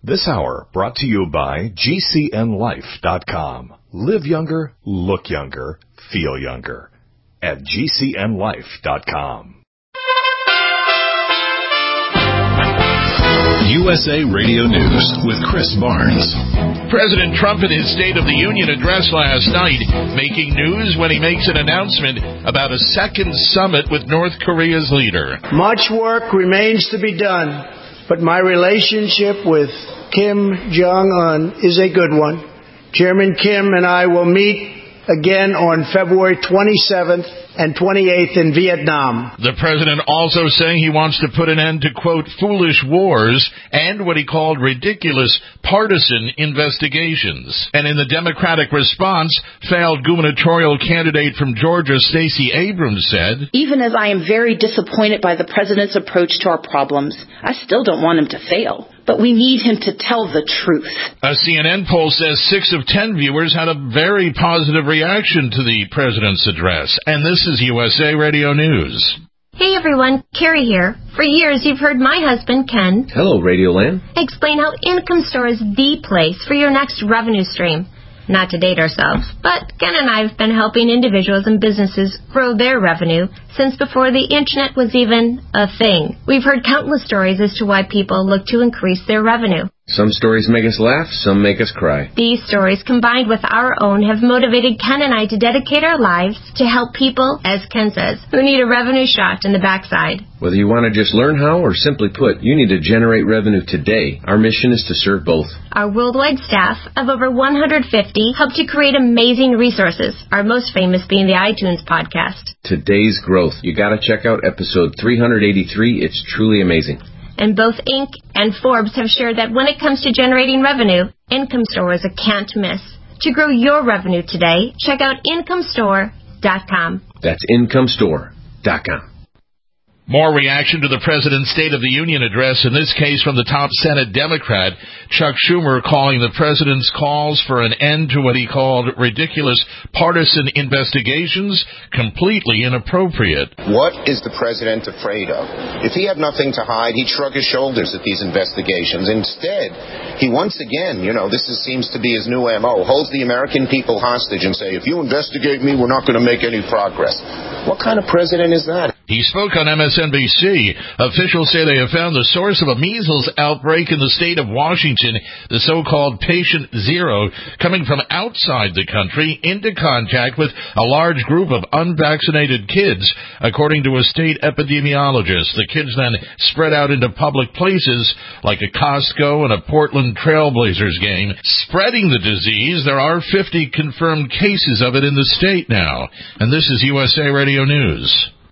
This hour brought to you by GCNLife.com. Live younger, look younger, feel younger at GCNLife.com. USA Radio News with Chris Barnes. President Trump in his State of the Union address last night, making news when he makes an announcement about a second summit with North Korea's leader. Much work remains to be done, but my relationship with Kim Jong-un is a good one. Chairman Kim and I will meet again on February 27th and 28th in Vietnam. The president also saying he wants to put an end to, quote, foolish wars and what he called ridiculous partisan investigations. And in the Democratic response, failed gubernatorial candidate from Georgia, Stacey Abrams, said, even as I am very disappointed by the president's approach to our problems, I still don't want him to fail. But we need him to tell the truth. A CNN poll says 6 of 10 viewers had a very positive reaction to the president's address. And this is USA Radio News. Hey everyone, Carrie here. For years you've heard my husband, Ken. Hello, Radioland. Explain how Income Store is the place for your next revenue stream. Not to date ourselves, but Ken and I have been helping individuals and businesses grow their revenue since before the internet was even a thing. We've heard countless stories as to why people look to increase their revenue. Some stories make us laugh, some make us cry. These stories, combined with our own, have motivated Ken and I to dedicate our lives to help people, as Ken says, who need a revenue shot in the backside. Whether you want to just learn how or simply put, you need to generate revenue today. Our mission is to serve both. Our worldwide staff of over 150 help to create amazing resources, our most famous being the iTunes podcast. Today's growth. You got to check out episode 383. It's truly amazing. And both Inc. and Forbes have shared that when it comes to generating revenue, Income Store is a can't miss. To grow your revenue today, check out IncomeStore.com. That's IncomeStore.com. More reaction to the president's State of the Union address, in this case from the top Senate Democrat, Chuck Schumer, calling the president's calls for an end to what he called ridiculous partisan investigations completely inappropriate. What is the president afraid of? If he had nothing to hide, he'd shrug his shoulders at these investigations. Instead, he once again, seems to be his new MO, holds the American people hostage and say, if you investigate me, we're not going to make any progress. What kind of president is that? He spoke on MSNBC. Officials say they have found the source of a measles outbreak in the state of Washington, the so-called patient zero, coming from outside the country into contact with a large group of unvaccinated kids. According to a state epidemiologist, the kids then spread out into public places like a Costco and a Portland Trailblazers game. Spreading the disease, there are 50 confirmed cases of it in the state now. And this is USA Radio News.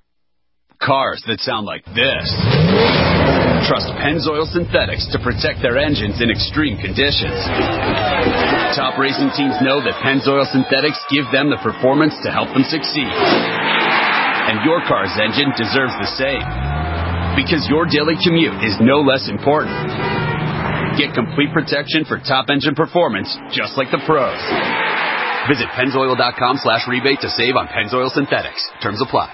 Cars that sound like this. Trust Pennzoil Synthetics to protect their engines in extreme conditions. Top racing teams know that Pennzoil Synthetics give them the performance to help them succeed. And your car's engine deserves the same. Because your daily commute is no less important. Get complete protection for top engine performance, just like the pros. Visit Pennzoil.com/rebate to save on Pennzoil Synthetics. Terms apply.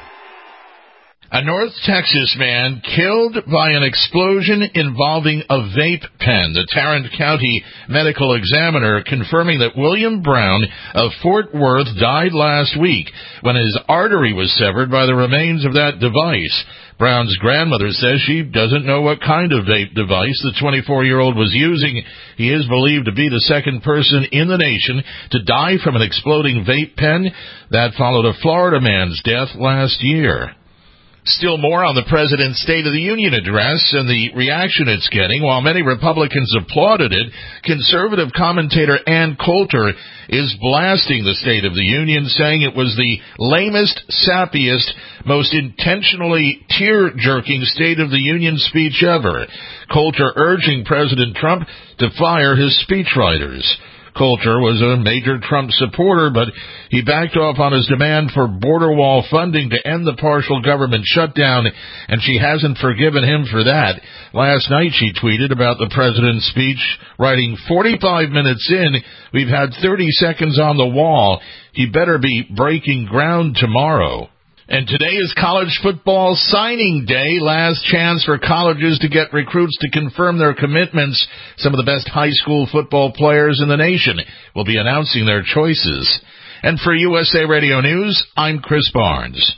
A North Texas man killed by an explosion involving a vape pen. The Tarrant County Medical Examiner confirming that William Brown of Fort Worth died last week when his artery was severed by the remains of that device. Brown's grandmother says she doesn't know what kind of vape device the 24-year-old was using. He is believed to be the second person in the nation to die from an exploding vape pen. That followed a Florida man's death last year. Still more on the president's State of the Union address and the reaction it's getting. While many Republicans applauded it, conservative commentator Ann Coulter is blasting the State of the Union, saying it was the lamest, sappiest, most intentionally tear-jerking State of the Union speech ever. Coulter urging President Trump to fire his speechwriters. Coulter was a major Trump supporter, but he backed off on his demand for border wall funding to end the partial government shutdown, and she hasn't forgiven him for that. Last night she tweeted about the president's speech, writing, 45 minutes in, we've had 30 seconds on the wall. He better be breaking ground tomorrow. And today is college football signing day, last chance for colleges to get recruits to confirm their commitments. Some of the best high school football players in the nation will be announcing their choices. And for USA Radio News, I'm Chris Barnes.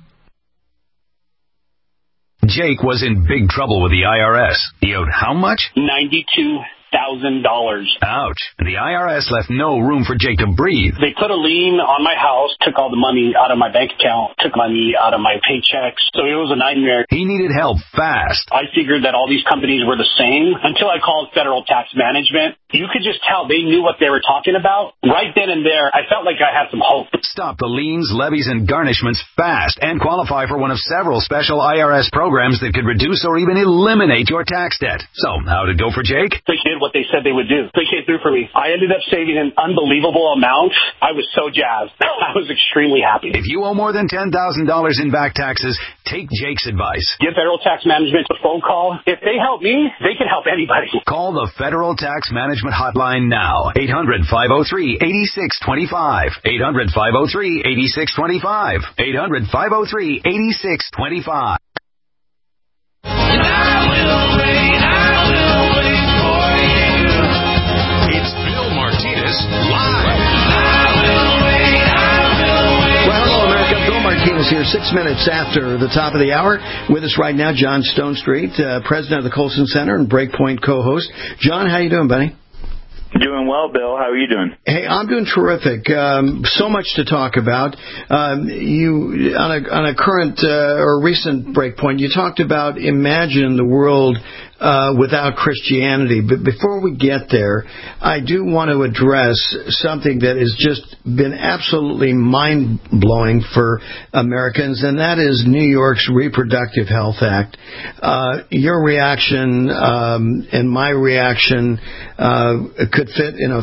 Jake was in big trouble with the IRS. He owed how much? $92,000. Ouch. The IRS left no room for Jake to breathe. They put a lien on my house, took all the money out of my bank account, took money out of my paychecks. So it was a nightmare. He needed help fast. I figured that all these companies were the same until I called Federal Tax Management. You could just tell they knew what they were talking about. Right then and there, I felt like I had some hope. Stop the liens, levies, and garnishments fast and qualify for one of several special IRS programs that could reduce or even eliminate your tax debt. So, how did it go for Jake? They did what they said they would do. They came through for me. I ended up saving an unbelievable amount. I was so jazzed. I was extremely happy. If you owe more than $10,000 in back taxes, take Jake's advice. Give Federal Tax Management a phone call. If they help me, they can help anybody. Call the Federal Tax Management Hotline now. 800-503-8625. 800-503-8625. 800-503-8625. Martinez here, 6 minutes after the top of the hour. With us right now, John Stonestreet, president of the Colson Center and Breakpoint co-host. John, how you doing, buddy? Doing well, Bill. How are you doing? Hey, I'm doing terrific. So much to talk about. You on a current or recent Breakpoint, you talked about imagine the world without Christianity. But before we get there, I do want to address something that has just been absolutely mind-blowing for Americans, and that is New York's Reproductive Health Act. Your reaction and my reaction could fit in a,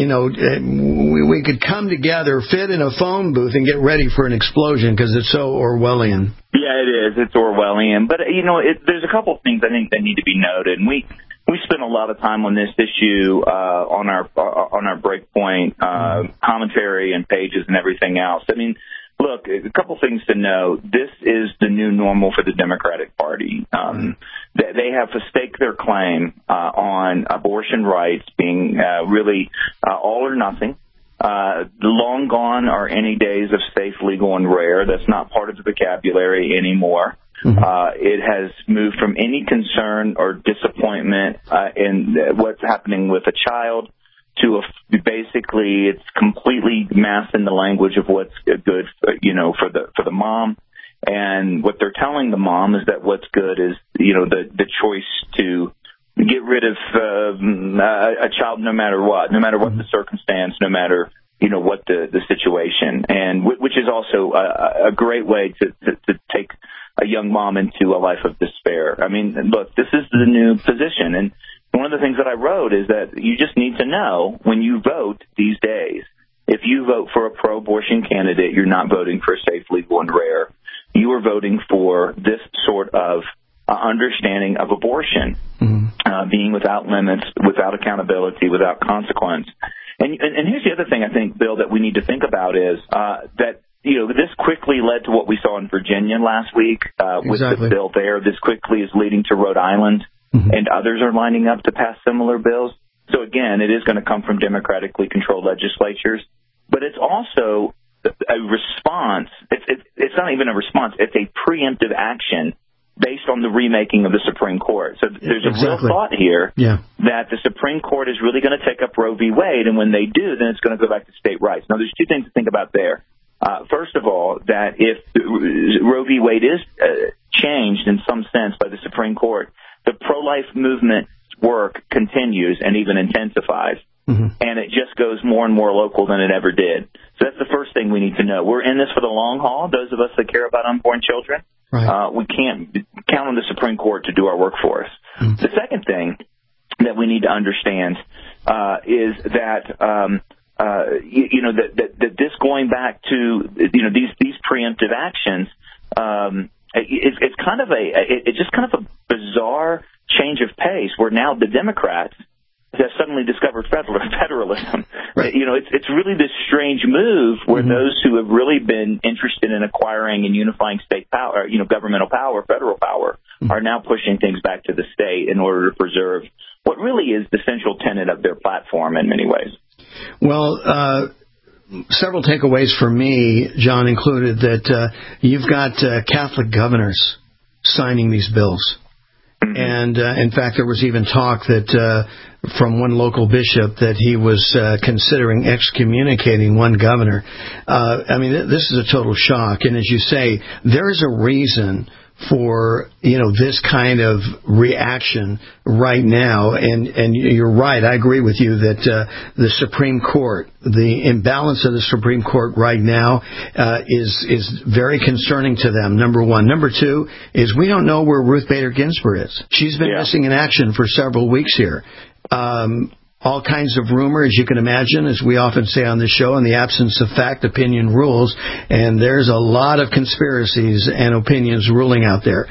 we could come together, fit in a phone booth, and get ready for an explosion because it's so Orwellian. Yeah, it is. It's Orwellian. But, there's a couple of things I think that need to be noted. And we spent a lot of time on this issue on our Breakpoint commentary and pages and everything else. I mean, look, a couple things to know. This is the new normal for the Democratic Party. They have staked their claim on abortion rights being really all or nothing. Long gone are any days of safe, legal, and rare. That's not part of the vocabulary anymore. It has moved from any concern or disappointment in what's happening with a child to basically it's completely masked in the language of what's good, for the mom. And what they're telling the mom is that what's good is, the choice to get rid of a child no matter what the circumstance, no matter, what the situation, and which is also a great way to take a young mom into a life of despair. I mean, look, this is the new position. And one of the things that I wrote is that you just need to know when you vote these days, if you vote for a pro-abortion candidate, you're not voting for safe, legal, and rare. You are voting for this sort of understanding of abortion, being without limits, without accountability, without consequence. And here's the other thing I think, Bill, that we need to think about is that, this quickly led to what we saw in Virginia last week with the bill there. This quickly is leading to Rhode Island, and others are lining up to pass similar bills. So, again, it is going to come from democratically controlled legislatures. But it's also a response. It's not even a response. It's a preemptive action based on the remaking of the Supreme Court. So there's a real thought here that the Supreme Court is really going to take up Roe v. Wade, and when they do, then it's going to go back to state rights. Now, there's two things to think about there. First of all, that if Roe v. Wade is changed in some sense by the Supreme Court, the pro-life movement work continues and even intensifies. And it just goes more and more local than it ever did. So that's the first thing we need to know. We're in this for the long haul, those of us that care about unborn children. We can't count on the Supreme Court to do our work for us. The second thing that we need to understand is that that this going back to these preemptive actions, it's kind of it's just kind of a bizarre change of pace where now the Democrats, suddenly discovered federalism. Right. You know, it's really this strange move where those who have really been interested in acquiring and unifying state power, governmental power, federal power, are now pushing things back to the state in order to preserve what really is the central tenet of their platform in many ways. Well, several takeaways for me, John, included that you've got Catholic governors signing these bills. And, in fact, there was even talk that from one local bishop that he was considering excommunicating one governor. I mean, this is a total shock. And as you say, there is a reason for, this kind of reaction right now. And you're right. I agree with you that the Supreme Court, the imbalance of the Supreme Court right now is very concerning to them, number one. Number two is we don't know where Ruth Bader Ginsburg is. She's been missing in action for several weeks here. All kinds of rumor, as you can imagine, as we often say on the show, in the absence of fact, opinion rules, and there's a lot of conspiracies and opinions ruling out there.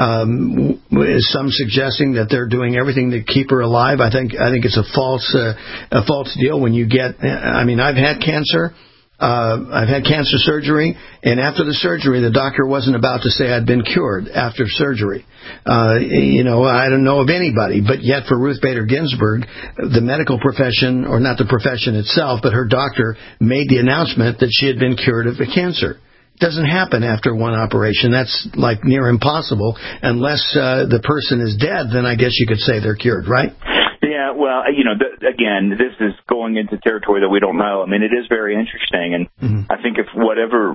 Some suggesting that they're doing everything to keep her alive. I think it's a false deal. When you get, I've had cancer. I've had cancer surgery, and after the surgery, the doctor wasn't about to say I'd been cured after surgery. I don't know of anybody, but yet for Ruth Bader Ginsburg, the medical profession, or not the profession itself, but her doctor made the announcement that she had been cured of cancer. It doesn't happen after one operation. That's like near impossible. Unless the person is dead, then I guess you could say they're cured, right? Yeah, well, again, this is going into territory that we don't know. I mean, it is very interesting, and I think if whatever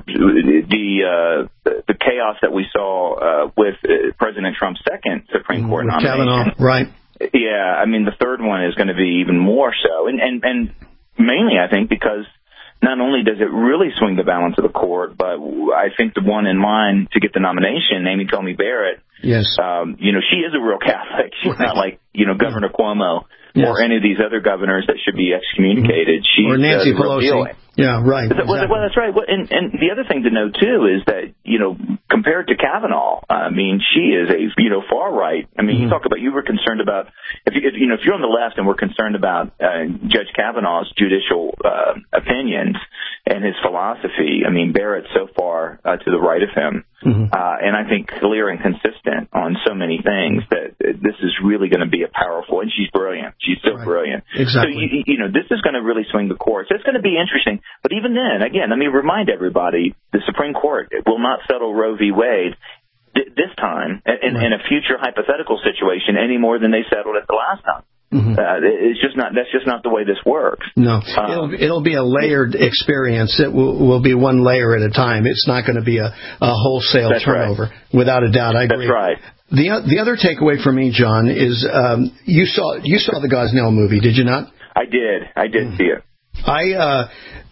the chaos that we saw with President Trump's second Supreme Court nomination, Kavanaugh, right? Yeah, I mean, the third one is going to be even more so, and mainly, I think, because not only does it really swing the balance of the court, but I think the one in line to get the nomination, Amy Coney Barrett, yes, she is a real Catholic. She's not like, Governor Cuomo or any of these other governors that should be excommunicated. She's or Nancy Pelosi. Yeah, right. Exactly. Well, that's right. And the other thing to note, too, is that, compared to Kavanaugh, I mean, she is a, far right. I mean, you were concerned about, if you're on the left and we're concerned about Judge Kavanaugh's judicial opinions and his philosophy, I mean, Barrett's so far to the right of him. And I think clear and consistent on so many things that this is really going to be a powerful, and she's brilliant. She's so brilliant. Exactly. So, this is going to really swing the court. So it's going to be interesting. But even then, again, let me remind everybody, the Supreme Court will not settle Roe v. Wade this time in a future hypothetical situation any more than they settled it the last time. It's just not. That's just not the way this works. No, it'll be a layered experience. It will be one layer at a time. It's not going to be a wholesale turnover, without a doubt. I agree. That's right. The other takeaway for me, John, is you saw the Gosnell movie, did you not? I did see it.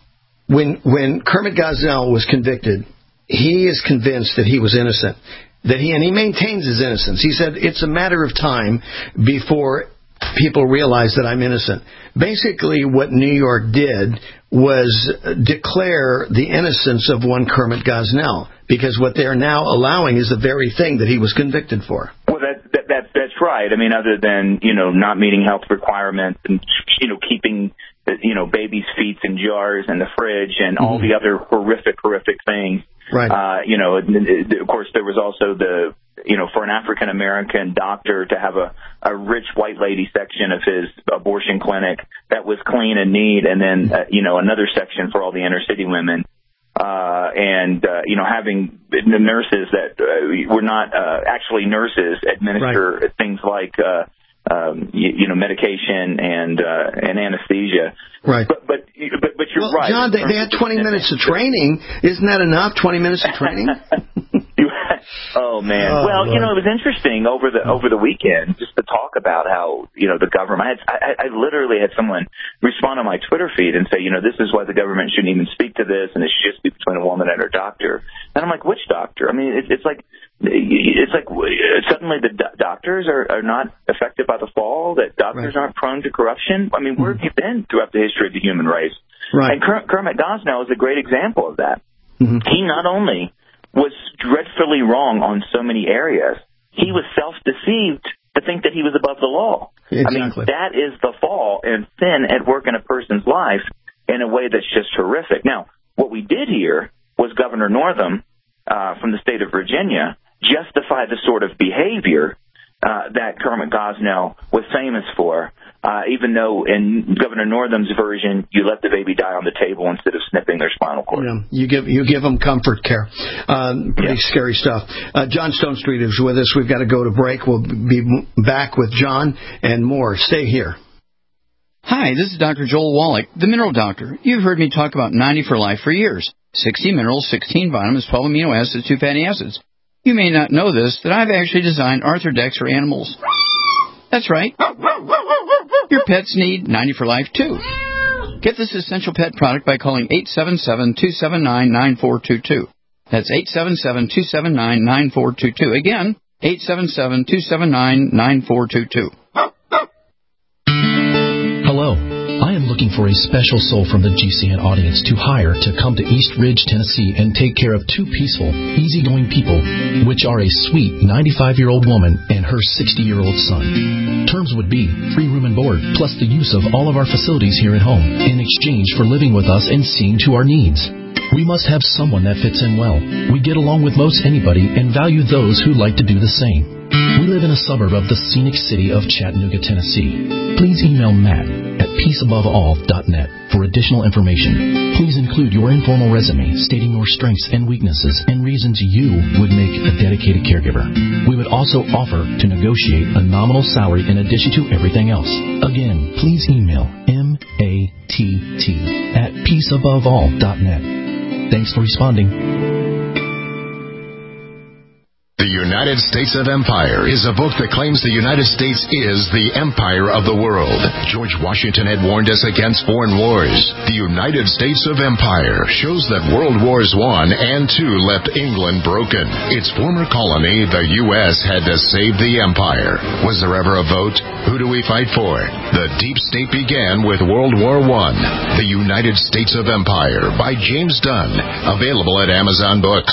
When Kermit Gosnell was convicted, he is convinced that he was innocent. And he maintains his innocence. He said it's a matter of time before people realize that I'm innocent. Basically, what New York did was declare the innocence of one Kermit Gosnell, because what they're now allowing is the very thing that he was convicted for. Well, that's right. I mean, other than, not meeting health requirements and, keeping, babies' feet in jars in the fridge and all the other horrific things. Right. Of course, there was also for an African American doctor to have a rich white lady section of his abortion clinic that was clean and neat, and then another section for all the inner city women, and having the nurses that were not actually nurses administer things like medication and anesthesia. Right. But you're right. John, they had 20 minutes of training. Isn't that enough? 20 minutes of training? Oh man! Well, Lord. It was interesting over the weekend just to talk about how the government. I literally had someone respond on my Twitter feed and say, this is why the government shouldn't even speak to this, and it should just be between a woman and her doctor. And I'm like, which doctor? I mean, it's like suddenly the doctors are not affected by the fall. That doctors aren't prone to corruption. I mean, where have you been throughout the history of the human race? Right. And Kermit Gosnell is a great example of that. He not only was dreadfully wrong on so many areas, he was self-deceived to think that he was above the law. Exactly. I mean, that is the fall and sin at work in a person's life in a way that's just horrific. Now, what we did here was Governor Northam from the state of Virginia justify the sort of behavior that Kermit Gosnell was famous for, even though in Governor Northam's version, you let the baby die on the table instead of snipping their spinal cord. Yeah, you give them comfort care. Pretty scary stuff. John Stonestreet is with us. We've got to go to break. We'll be back with John and more. Stay here. Hi, this is Dr. Joel Wallach, the Mineral Doctor. You've heard me talk about 90 for Life for years. 60 minerals, 16 vitamins, 12 amino acids, 2 fatty acids. You may not know this, that I've actually designed Arthrodex for animals. That's right. Your pets need 90 for Life, too. Get this essential pet product by calling 877-279-9422. That's 877-279-9422. Again, 877-279-9422. Hello. I am looking for a special soul from the GCN audience to hire to come to East Ridge, Tennessee, and take care of 2 peaceful, easygoing people, which are a sweet 95-year-old woman and her 60-year-old son. Terms would be free room and board, plus the use of all of our facilities here at home, in exchange for living with us and seeing to our needs. We must have someone that fits in well. We get along with most anybody and value those who like to do the same. We live in a suburb of the scenic city of Chattanooga, Tennessee. Please email Matt at peaceaboveall.net for additional information. Please include your informal resume stating your strengths and weaknesses and reasons you would make a dedicated caregiver. We would also offer to negotiate a nominal salary in addition to everything else. Again, please email matt@peaceaboveall.net. Thanks for responding. The United States of Empire is a book that claims the United States is the empire of the world. George Washington had warned us against foreign wars. The United States of Empire shows that World Wars I and II left England broken. Its former colony, the U.S., had to save the empire. Was there ever a vote? Who do we fight for? The deep state began with World War I. The United States of Empire by James Dunn. Available at Amazon Books.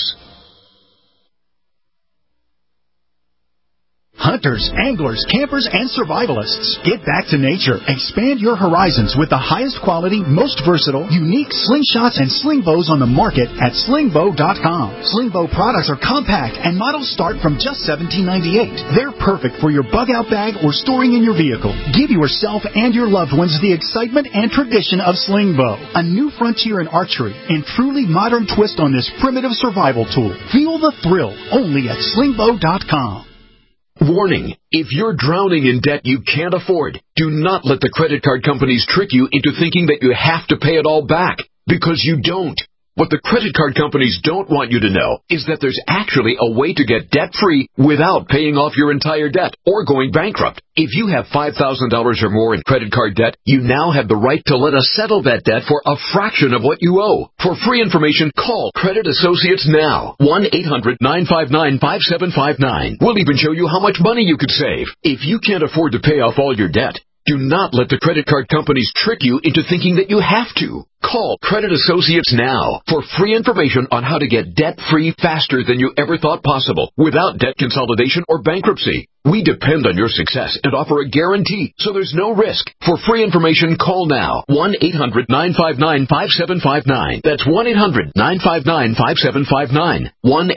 Hunters, anglers, campers, and survivalists. Get back to nature. Expand your horizons with the highest quality, most versatile, unique slingshots and sling bows on the market at slingbow.com. Slingbow products are compact and models start from just $17.98. They're perfect for your bug-out bag or storing in your vehicle. Give yourself and your loved ones the excitement and tradition of Slingbow, a new frontier in archery and truly modern twist on this primitive survival tool. Feel the thrill only at slingbow.com. Warning, if you're drowning in debt you can't afford, do not let the credit card companies trick you into thinking that you have to pay it all back, because you don't. What the credit card companies don't want you to know is that there's actually a way to get debt-free without paying off your entire debt or going bankrupt. If you have $5,000 or more in credit card debt, you now have the right to let us settle that debt for a fraction of what you owe. For free information, call Credit Associates now. 1-800-959-5759. We'll even show you how much money you could save. If you can't afford to pay off all your debt, do not let the credit card companies trick you into thinking that you have to. Call Credit Associates now for free information on how to get debt-free faster than you ever thought possible without debt consolidation or bankruptcy. We depend on your success and offer a guarantee, so there's no risk. For free information, call now. 1-800-959-5759. That's 1-800-959-5759.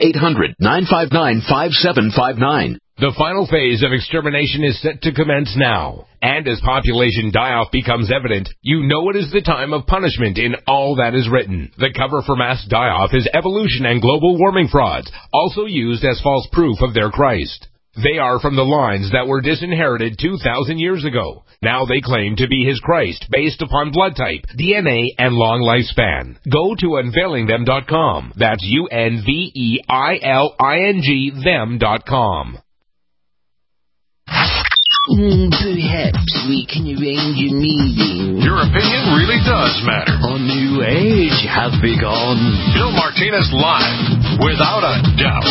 1-800-959-5759. The final phase of extermination is set to commence now. And as population die-off becomes evident, you know it is the time of punishment in all that is written. The cover for mass die-off is evolution and global warming frauds, also used as false proof of their Christ. They are from the lines that were disinherited 2,000 years ago. Now they claim to be his Christ based upon blood type, DNA, and long lifespan. Go to unveilingthem.com. That's UNVEILING them.com. Perhaps we can arrange a meeting. Your opinion really does matter. A new age has begun. Bill Martinez live, without a doubt.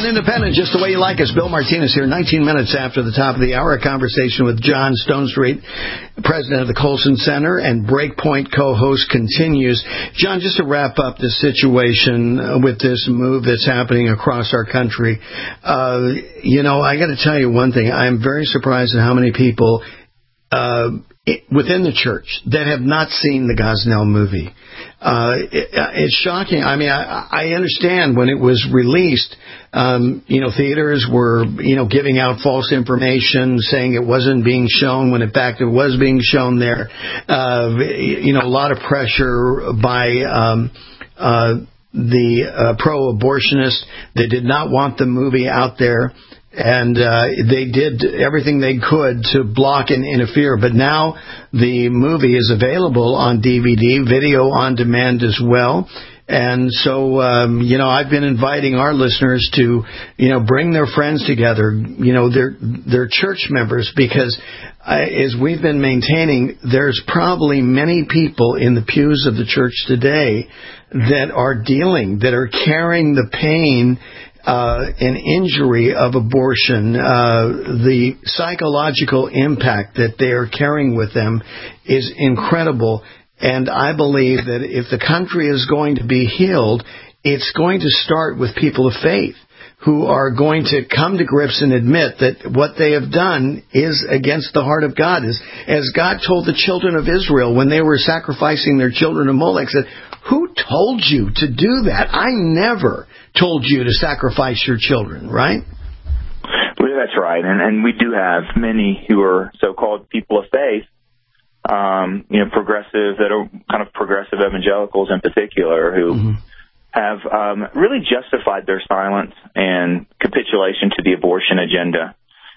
on Independent, just the way you like us. Bill Martinez here, 19 minutes after the top of the hour. A conversation with John Stonestreet, president of the Colson Center, and Breakpoint co-host continues. John, just to wrap up the situation with this move that's happening across our country, I got to tell you one thing. I'm very surprised at how many people within the church that have not seen the Gosnell movie. It's shocking. I mean, I understand when it was released, theaters were, giving out false information, saying it wasn't being shown when in fact it was being shown there. A lot of pressure by the pro-abortionists. They did not want the movie out there. And they did everything they could to block and interfere. But now the movie is available on DVD, video on demand as well. And so, I've been inviting our listeners to, bring their friends together, their church members, because as we've been maintaining, there's probably many people in the pews of the church today that are carrying the pain an injury of abortion, the psychological impact that they are carrying with them is incredible. And I believe that if the country is going to be healed, it's going to start with people of faith who are going to come to grips and admit that what they have done is against the heart of God. As God told the children of Israel when they were sacrificing their children to Molech, said, "Who told you to do that? I never told you to sacrifice your children," right? Well, that's right. And we do have many who are so-called people of faith, progressive, that are kind of progressive evangelicals in particular, who have really justified their silence and capitulation to the abortion agenda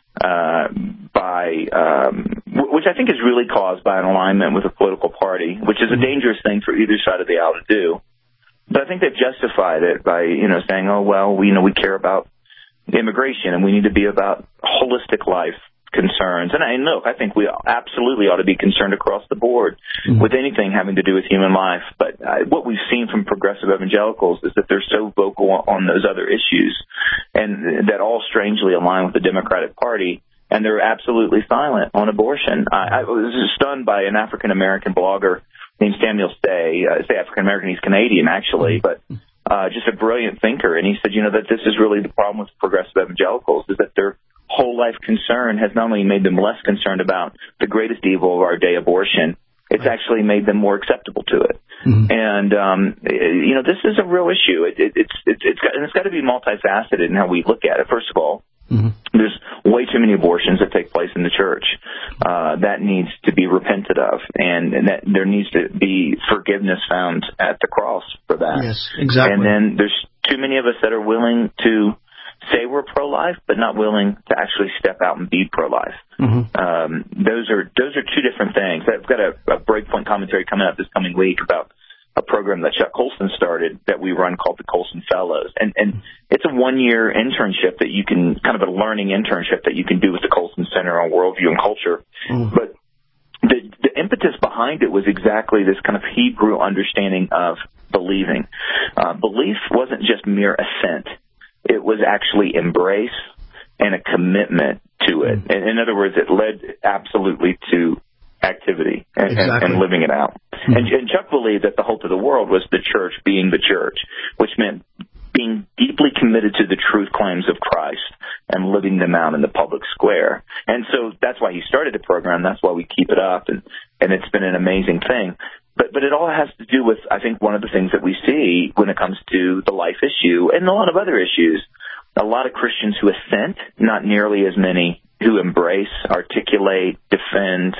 which I think is really caused by an alignment with a political party, which is a dangerous thing for either side of the aisle to do. But I think they've justified it by, saying, oh, well, we care about immigration and we need to be about holistic life concerns. And look, I think we absolutely ought to be concerned across the board with anything having to do with human life. But what we've seen from progressive evangelicals is that they're so vocal on those other issues, and that all strangely align with the Democratic Party, and they're absolutely silent on abortion. I was stunned by an African-American blogger named Samuel Stay. I say African-American, he's Canadian, actually, but just a brilliant thinker. And he said, that this is really the problem with progressive evangelicals, is that their whole life concern has not only made them less concerned about the greatest evil of our day, abortion, it's actually made them more acceptable to it. And, this is a real issue. It's got to be multifaceted in how we look at it. First of all, there's way too many abortions that take place in the church. That needs to be repented of, and that there needs to be forgiveness found at the cross for that. Yes, exactly. And then there's too many of us that are willing to say we're pro-life, but not willing to actually step out and be pro-life. Those are two different things. I've got a Breakpoint commentary coming up this coming week about a program that Chuck Colson started that we run called the Colson Fellows. And it's a one-year internship that you can, kind of a learning internship that you can do with the Colson Center on Worldview and Culture. But the impetus behind it was exactly this kind of Hebrew understanding of believing. Belief wasn't just mere assent. It was actually embrace and a commitment to it. In other words, it led absolutely to activity and living it out. And Chuck believed that the hope of the world was the church being the church, which meant being deeply committed to the truth claims of Christ and living them out in the public square. And so that's why he started the program. That's why we keep it up. And it's been an amazing thing. But it all has to do with, I think, one of the things that we see when it comes to the life issue and a lot of other issues. A lot of Christians who assent, not nearly as many who embrace, articulate, defend,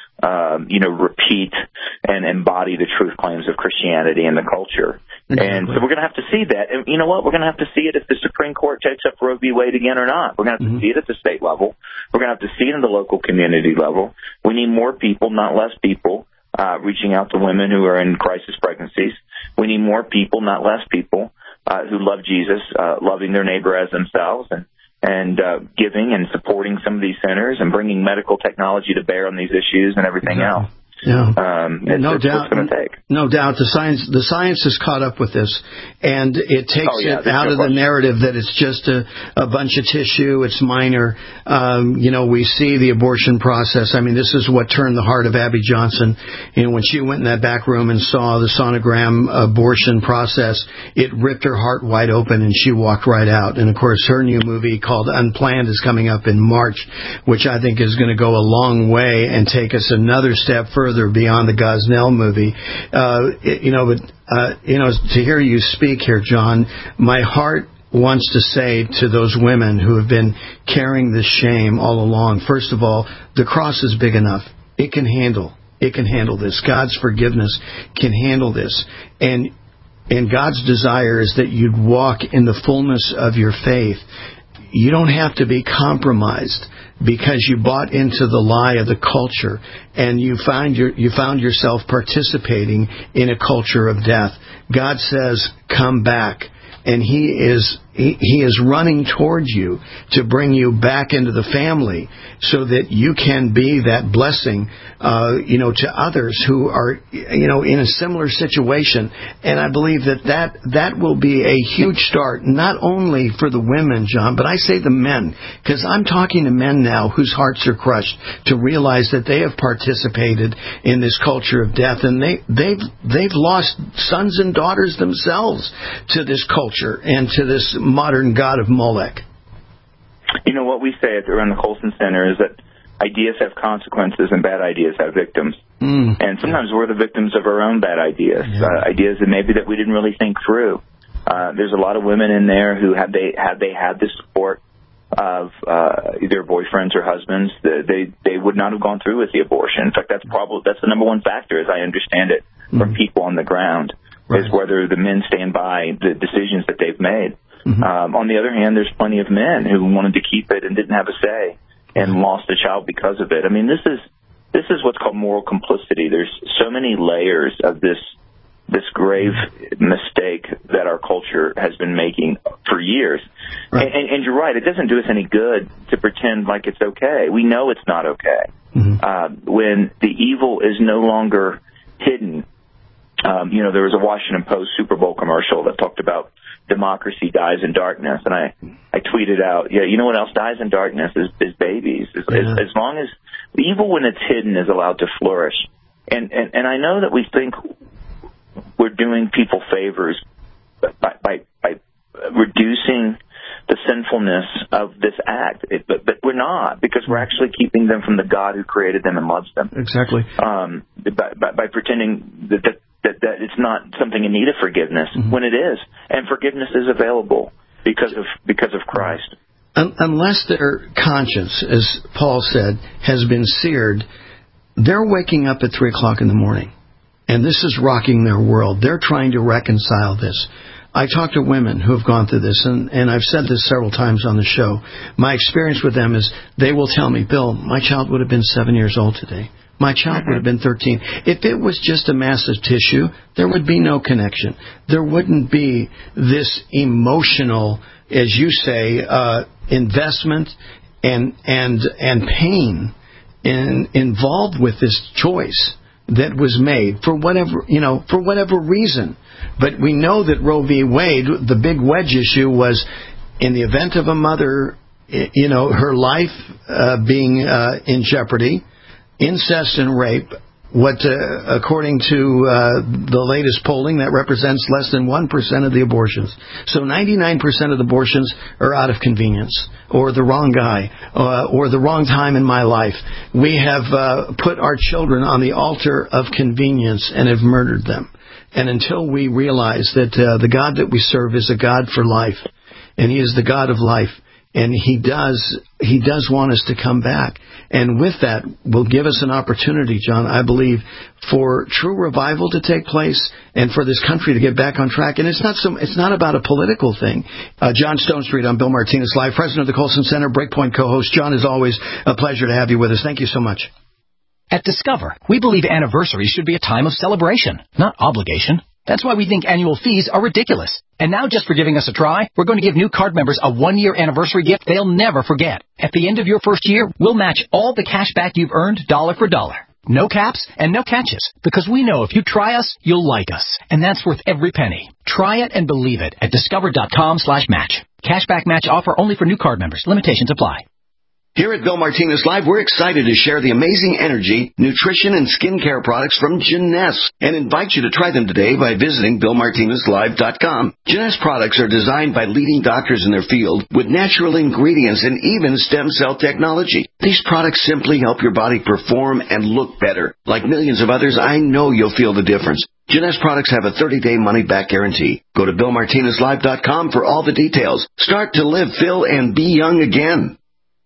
repeat and embody the truth claims of Christianity and the culture. And so we're going to have to see that. And you know what? We're going to have to see it if the Supreme Court takes up Roe v. Wade again or not. We're going to have to see it at the state level. We're going to have to see it in the local community level. We need more people, not less people, reaching out to women who are in crisis pregnancies. We need more people, not less people, who love Jesus, loving their neighbor as themselves, and giving and supporting some of these centers and bringing medical technology to bear on these issues and everything else. No doubt. No doubt. The science has caught up with this, and it takes it out of the narrative that it's just a bunch of tissue. It's minor. We see the abortion process. I mean, this is what turned the heart of Abby Johnson. When she went in that back room and saw the sonogram abortion process, it ripped her heart wide open, and she walked right out. And of course, her new movie called Unplanned is coming up in March, which I think is going to go a long way and take us another step further beyond the Gosnell movie. To hear you speak here, John, my heart wants to say to those women who have been carrying this shame all along, first of all, the cross is big enough. It can handle this. God's forgiveness can handle this. And God's desire is that you'd walk in the fullness of your faith. You don't have to be compromised because you bought into the lie of the culture and you found yourself participating in a culture of death. God says, come back. And He is running towards you to bring you back into the family so that you can be that blessing, to others who are, in a similar situation. And I believe that will be a huge start, not only for the women, John, but I say the men, because I'm talking to men now whose hearts are crushed to realize that they have participated in this culture of death, and they've lost sons and daughters themselves to this culture and to this modern god of Molech. What we say around the Colson Center is that ideas have consequences and bad ideas have victims. And sometimes we're the victims of our own bad ideas, ideas that maybe that we didn't really think through. There's a lot of women in there who had the support of either boyfriends or husbands, they would not have gone through with the abortion. In fact, that's the number one factor, as I understand it, from people on the ground, is whether the men stand by the decisions that they've made. On the other hand, there's plenty of men who wanted to keep it and didn't have a say and lost a child because of it. I mean, this is what's called moral complicity. There's so many layers of this grave mistake that our culture has been making for years. And you're right, it doesn't do us any good to pretend like it's okay. We know it's not okay. When the evil is no longer hidden. There was a Washington Post Super Bowl commercial that talked about democracy dies in darkness, and I tweeted out, you know what else dies in darkness is babies. As long as evil, when it's hidden, is allowed to flourish. And I know that we think we're doing people favors by reducing the sinfulness of this act, but we're not, because we're actually keeping them from the God who created them and loves them. Exactly. By pretending that it's not something in need of forgiveness when it is, and forgiveness is available because of Christ. Unless their conscience, as Paul said, has been seared, they're waking up at 3 o'clock in the morning, and this is rocking their world. They're trying to reconcile this. I talk to women who have gone through this, and I've said this several times on the show. My experience with them is they will tell me, Bill, my child would have been 7 years old today. My child would have been 13. If it was just a mass of tissue, there would be no connection. There wouldn't be this emotional, as you say, investment and pain involved with this choice that was made for whatever reason. But we know that Roe v. Wade, the big wedge issue was, in the event of a mother, her life being in jeopardy, incest and rape, according to the latest polling, that represents less than 1% of the abortions. So 99% of the abortions are out of convenience, or the wrong guy, or the wrong time in my life. We have put our children on the altar of convenience and have murdered them. And until we realize that the God that we serve is a God for life, and He is the God of life, and He does want us to come back. And with that will give us an opportunity, John, I believe, for true revival to take place and for this country to get back on track. And it's not about a political thing. John Stone Street, I'm Bill Martinez Live, president of the Colson Center, Breakpoint co-host. John, as always, a pleasure to have you with us. Thank you so much. At Discover, we believe anniversaries should be a time of celebration, not obligation. That's why we think annual fees are ridiculous. And now, just for giving us a try, we're going to give new card members a 1-year anniversary gift they'll never forget. At the end of your first year, we'll match all the cash back you've earned dollar for dollar. No caps and no catches. Because we know if you try us, you'll like us. And that's worth every penny. Try it and believe it at discover.com/match. Cashback match offer only for new card members. Limitations apply. Here at Bill Martinez Live, we're excited to share the amazing energy, nutrition, and skincare products from Jeunesse and invite you to try them today by visiting BillMartinezLive.com. Jeunesse products are designed by leading doctors in their field with natural ingredients and even stem cell technology. These products simply help your body perform and look better. Like millions of others, I know you'll feel the difference. Jeunesse products have a 30-day money-back guarantee. Go to BillMartinezLive.com for all the details. Start to live, feel, and be young again.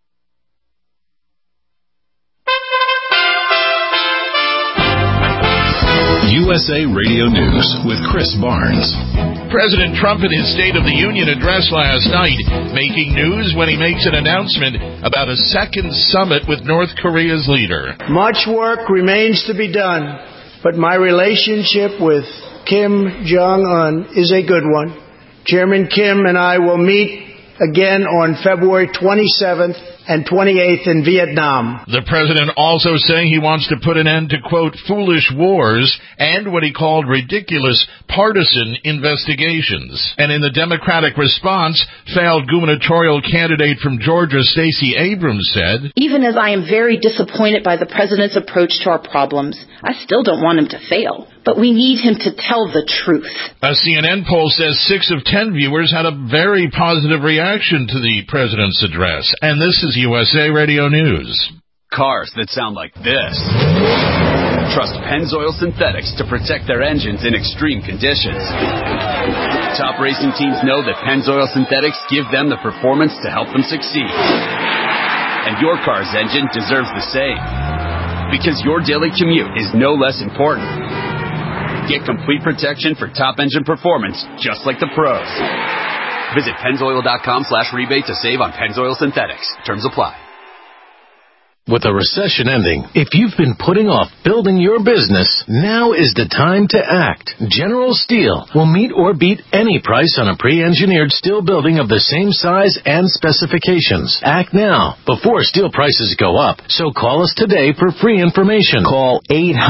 USA Radio News with Chris Barnes. President Trump in his State of the Union address last night, making news when he makes an announcement about a second summit with North Korea's leader. Much work remains to be done, but my relationship with Kim Jong-un is a good one. Chairman Kim and I will meet again on February 27th and 28th in Vietnam. The president also saying he wants to put an end to, quote, foolish wars and what he called ridiculous partisan investigations. And in the Democratic response, failed gubernatorial candidate from Georgia, Stacey Abrams, said, even as I am very disappointed by the president's approach to our problems, I still don't want him to fail. But we need him to tell the truth. A CNN poll says 6 of 10 viewers had a very positive reaction to the president's address. And this is USA Radio News. Cars that sound like this. Trust Pennzoil Synthetics to protect their engines in extreme conditions. Top racing teams know that Pennzoil Synthetics give them the performance to help them succeed. And your car's engine deserves the same. Because your daily commute is no less important. Get complete protection for top engine performance, just like the pros. Visit Pennzoil.com/rebate to save on Pennzoil Synthetics. Terms apply. With a recession ending, if you've been putting off building your business, now is the time to act. General Steel will meet or beat any price on a pre-engineered steel building of the same size and specifications. Act now, before steel prices go up. So call us today for free information. Call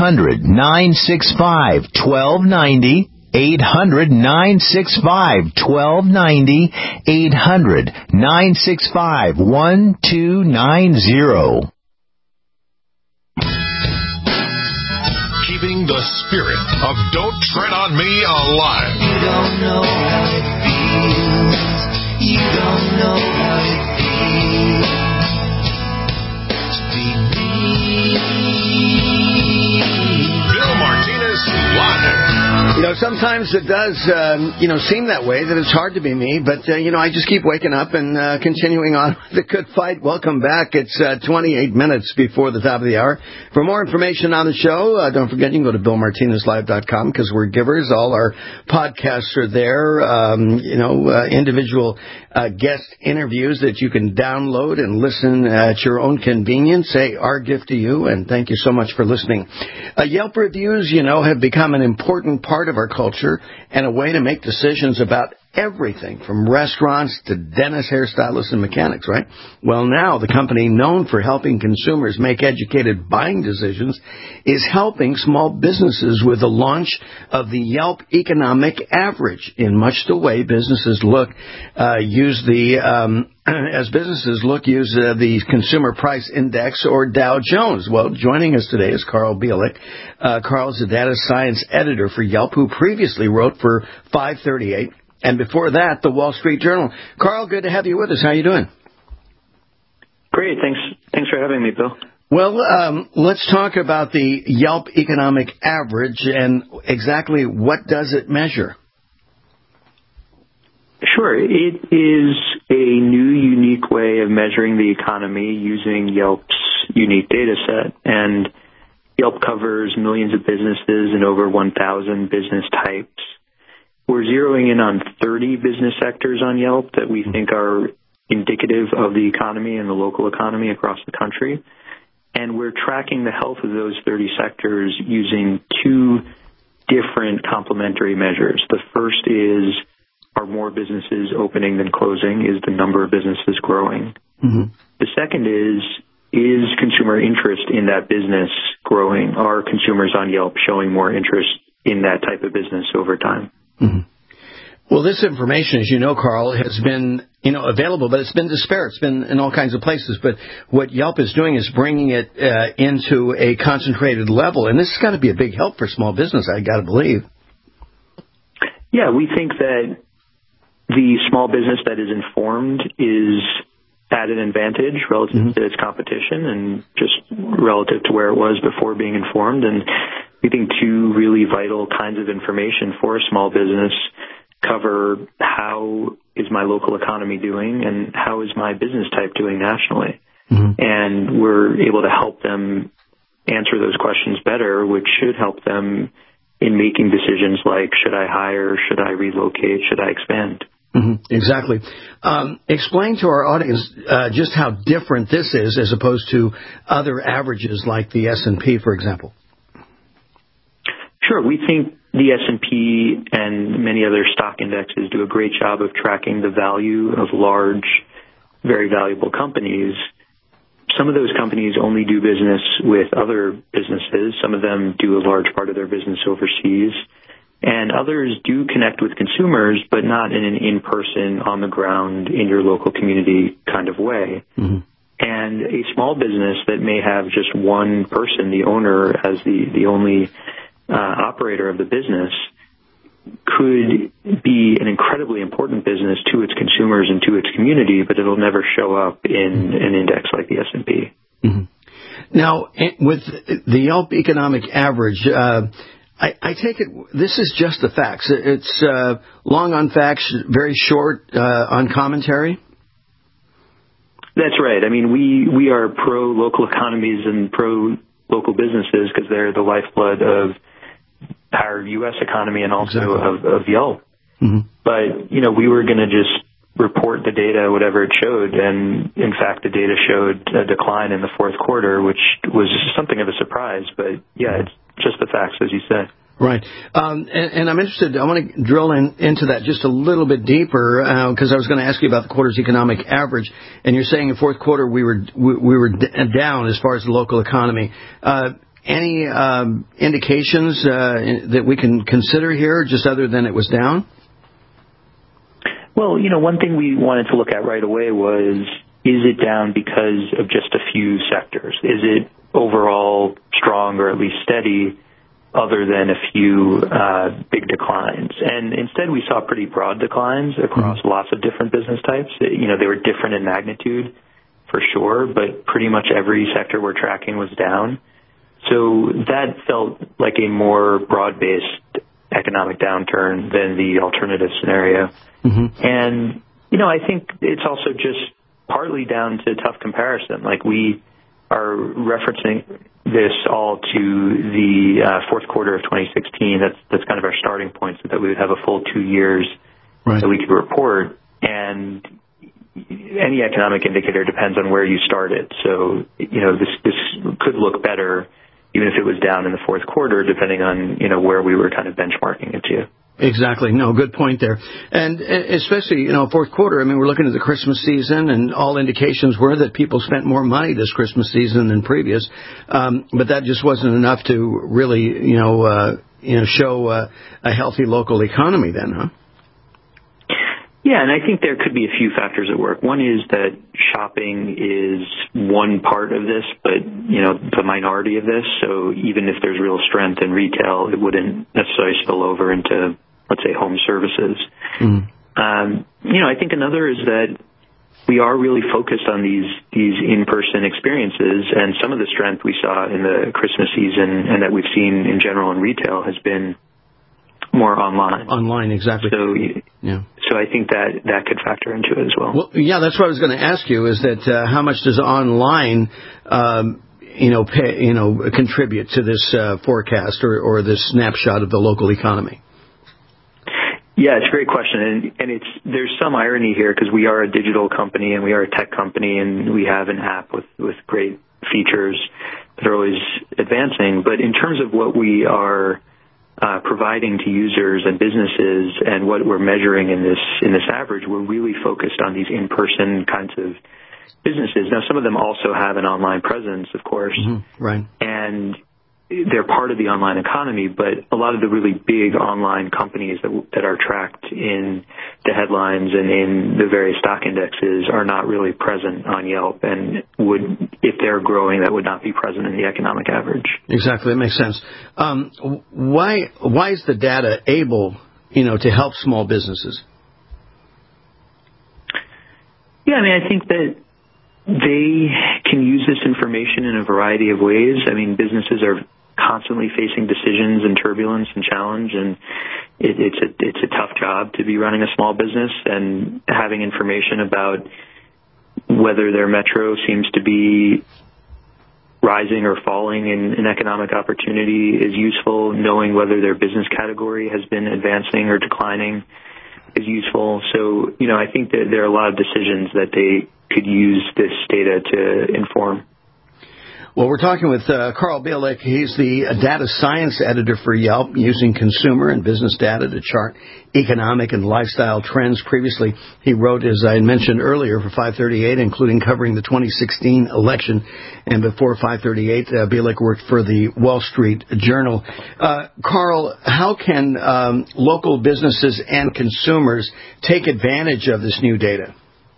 800-965-1290. 800-965-1290. 800-965-1290. Keeping the spirit of Don't Tread on Me alive. You don't know how it feels. You don't know how it feels to be me. Bill Martinez Live. You know, sometimes it does, seem that way, that it's hard to be me. But, I just keep waking up and continuing on the good fight. Welcome back. It's 28 minutes before the top of the hour. For more information on the show, don't forget you can go to BillMartinezLive.com because we're givers. All our podcasts are there. Individual guest interviews that you can download and listen at your own convenience. Say our gift to you, and thank you so much for listening. Yelp reviews, have become an important part of our culture and a way to make decisions about everything from restaurants to dentists, hairstylists, and mechanics, right? Well, now the company known for helping consumers make educated buying decisions is helping small businesses with the launch of the Yelp Economic Average. In much the way businesses use the Consumer Price Index or Dow Jones. Well, joining us today is Carl Bielik. Carl's the data science editor for Yelp, who previously wrote for 538. And before that, the Wall Street Journal. Carl, good to have you with us. How are you doing? Great. Thanks for having me, Bill. Well, let's talk about the Yelp Economic Average and exactly what does it measure? Sure. It is a new, unique way of measuring the economy using Yelp's unique data set. And Yelp covers millions of businesses and over 1,000 business types. We're zeroing in on 30 business sectors on Yelp that we think are indicative of the economy and the local economy across the country. And we're tracking the health of those 30 sectors using two different complementary measures. The first is, are more businesses opening than closing? Is the number of businesses growing? Mm-hmm. The second is, is consumer interest in that business growing? Are consumers on Yelp showing more interest in that type of business over time? Mm-hmm. Well, this information, as you know, Carl, has been, available, but it's been disparate. It's been in all kinds of places. But what Yelp is doing is bringing it into a concentrated level. And this has got to be a big help for small business, I got to believe. Yeah, we think that the small business that is informed is at an advantage relative to its competition and just relative to where it was before being informed. And we think two really vital kinds of information for a small business cover how is my local economy doing and how is my business type doing nationally. Mm-hmm. And we're able to help them answer those questions better, which should help them in making decisions like, should I hire, should I relocate, should I expand? Mm-hmm. Exactly. Explain to our audience just how different this is as opposed to other averages like the S&P, for example. Sure. We think the S&P and many other stock indexes do a great job of tracking the value of large, very valuable companies. Some of those companies only do business with other businesses. Some of them do a large part of their business overseas. And others do connect with consumers, but not in an in-person, on-the-ground, in your local community kind of way. Mm-hmm. And a small business that may have just one person, the owner, as the only operator of the business, could be an incredibly important business to its consumers and to its community, but it'll never show up in an index like the S&P. Mm-hmm. Now, with the Yelp Economic Average, I take it this is just the facts. It's long on facts, very short on commentary? That's right. I mean, we are pro-local economies and pro-local businesses because they're the lifeblood of our U.S. economy and also of Yelp. Mm-hmm. But, we were going to just report the data, whatever it showed, and in fact the data showed a decline in the fourth quarter, which was something of a surprise. But, yeah, it's just the facts, as you said. Right. And I'm interested, I want to drill into that just a little bit deeper, because I was going to ask you about the quarter's economic average, and you're saying in fourth quarter we were down as far as the local economy. Any indications that we can consider here, just other than it was down? Well, one thing we wanted to look at right away was, is it down because of just a few sectors? Is it overall strong or at least steady other than a few big declines? And instead we saw pretty broad declines across lots of different business types. They were different in magnitude for sure, but pretty much every sector we're tracking was down. So that felt like a more broad-based economic downturn than the alternative scenario. Mm-hmm. And, I think it's also just partly down to tough comparison. Like we are referencing this all to the fourth quarter of 2016. That's kind of our starting point, so that we would have a full 2 years that we could report. And any economic indicator depends on where you started. So, this could look better even if it was down in the fourth quarter, depending on, where we were kind of benchmarking it to. Exactly. No, good point there. And especially, fourth quarter, I mean, we're looking at the Christmas season, and all indications were that people spent more money this Christmas season than previous. But that just wasn't enough to really, show a healthy local economy then, huh? Yeah, and I think there could be a few factors at work. One is that shopping is one part of this, but, the minority of this. So even if there's real strength in retail, it wouldn't necessarily spill over into, let's say, home services. Mm. I think another is that we are really focused on these in-person experiences, and some of the strength we saw in the Christmas season and that we've seen in general in retail has been more online. Online, exactly. So I think that could factor into it as well. Well, yeah, that's what I was going to ask you. Is that how much does online, contribute to this forecast or this snapshot of the local economy? Yeah, it's a great question, and there's some irony here because we are a digital company and we are a tech company and we have an app with great features that are always advancing. But in terms of what we are providing to users and businesses and what we're measuring in this average, we're really focused on these in-person kinds of businesses. Now, some of them also have an online presence, of course. Mm-hmm. Right. And they're part of the online economy, but a lot of the really big online companies that are tracked in the headlines and in the various stock indexes are not really present on Yelp, and would, if they're growing, that would not be present in the economic average. Exactly, that makes sense. Why is the data able, to help small businesses? Yeah, I mean, I think that they can use this information in a variety of ways. I mean, businesses are constantly facing decisions and turbulence and challenge, and it's a tough job to be running a small business, and having information about whether their metro seems to be rising or falling in economic opportunity is useful. Knowing whether their business category has been advancing or declining is useful. So, I think that there are a lot of decisions that they could use this data to inform. Well, we're talking with Carl Bielik. He's the data science editor for Yelp, using consumer and business data to chart economic and lifestyle trends. Previously, he wrote, as I mentioned earlier, for 538, including covering the 2016 election. And before 538, Bielik worked for the Wall Street Journal. Carl, how can local businesses and consumers take advantage of this new data?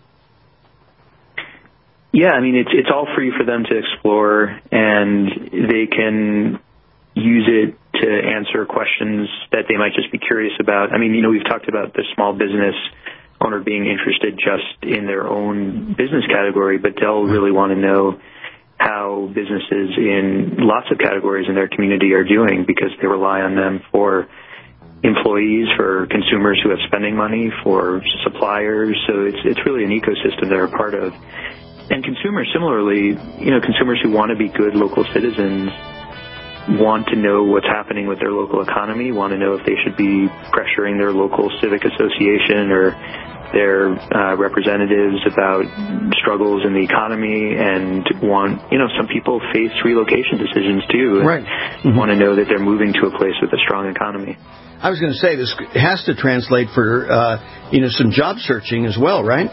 Yeah, I mean, it's all free for them to explore, and they can use it to answer questions that they might just be curious about. I mean, we've talked about the small business owner being interested just in their own business category, but they'll really want to know how businesses in lots of categories in their community are doing, because they rely on them for employees, for consumers who have spending money, for suppliers. So it's really an ecosystem they're a part of. And consumers, similarly, consumers who want to be good local citizens want to know what's happening with their local economy, want to know if they should be pressuring their local civic association or their representatives about struggles in the economy, and some people face relocation decisions too. Right. Mm-hmm. Want to know that they're moving to a place with a strong economy. I was going to say, this has to translate for, some job searching as well, right?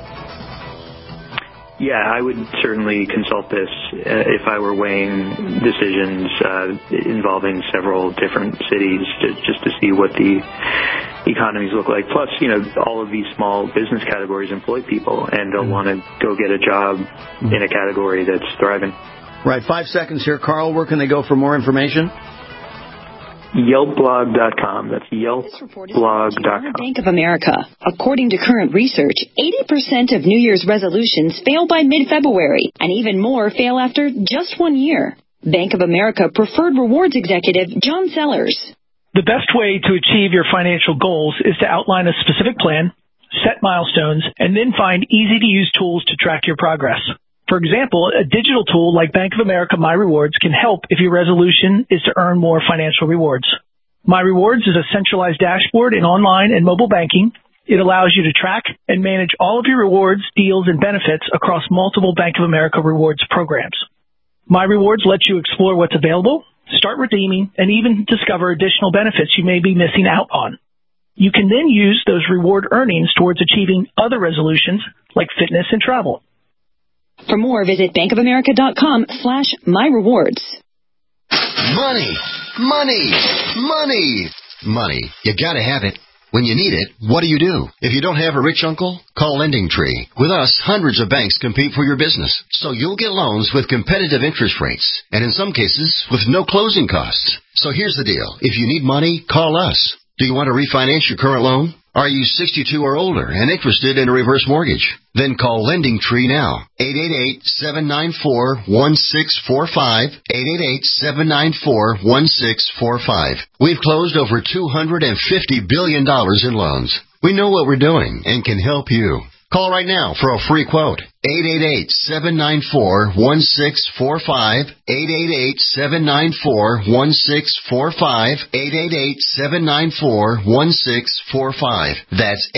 Yeah, I would certainly consult this if I were weighing decisions involving several different cities, just to see what the economies look like. Plus, all of these small business categories employ people, and they'll want to go get a job in a category that's thriving. Right. 5 seconds here, Carl. Where can they go for more information? YelpBlog.com. That's YelpBlog.com. Bank of America. According to current research, 80% of New Year's resolutions fail by mid-February, and even more fail after just 1 year. Bank of America Preferred Rewards Executive John Sellers. The best way to achieve your financial goals is to outline a specific plan, set milestones, and then find easy-to-use tools to track your progress. For example, a digital tool like Bank of America My Rewards can help if your resolution is to earn more financial rewards. My Rewards is a centralized dashboard in online and mobile banking. It allows you to track and manage all of your rewards, deals, and benefits across multiple Bank of America rewards programs. My Rewards lets you explore what's available, start redeeming, and even discover additional benefits you may be missing out on. You can then use those reward earnings towards achieving other resolutions like fitness and travel. For more, visit bankofamerica.com/myrewards. Money, money, money, money. You gotta have it. When you need it, what do? If you don't have a rich uncle, call LendingTree. With us, hundreds of banks compete for your business, so you'll get loans with competitive interest rates, and in some cases, with no closing costs. So here's the deal. If you need money, call us. Do you want to refinance your current loan? Are you 62 or older and interested in a reverse mortgage? Then call LendingTree now. 888-794-1645. 888-794-1645. We've closed over $250 billion in loans. We know what we're doing and can help you. Call right now for a free quote. 888-794-1645. 888-794-1645. 888-794-1645. That's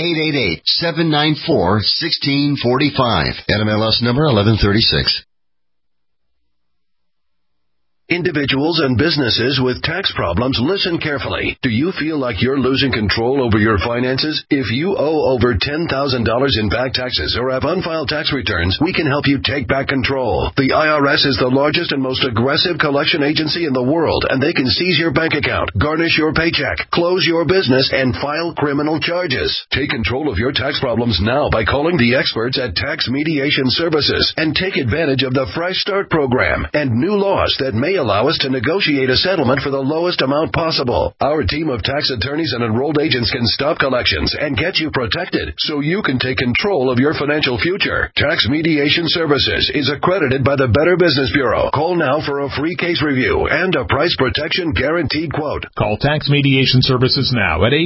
888-794-1645. NMLS number 1136. Individuals and businesses with tax problems, listen carefully. Do you feel like you're losing control over your finances? If you owe over $10,000 in back taxes or have unfiled tax returns, we can help you take back control. The IRS is the largest and most aggressive collection agency in the world, and they can seize your bank account, garnish your paycheck, close your business, and file criminal charges. Take control of your tax problems now by calling the experts at Tax Mediation Services and take advantage of the Fresh Start program and new laws that may allow us to negotiate a settlement for the lowest amount possible. Our team of tax attorneys and enrolled agents can stop collections and get you protected so you can take control of your financial future. Tax Mediation Services is accredited by the Better Business Bureau. Call now for a free case review and a price protection guaranteed quote. Call Tax Mediation Services now at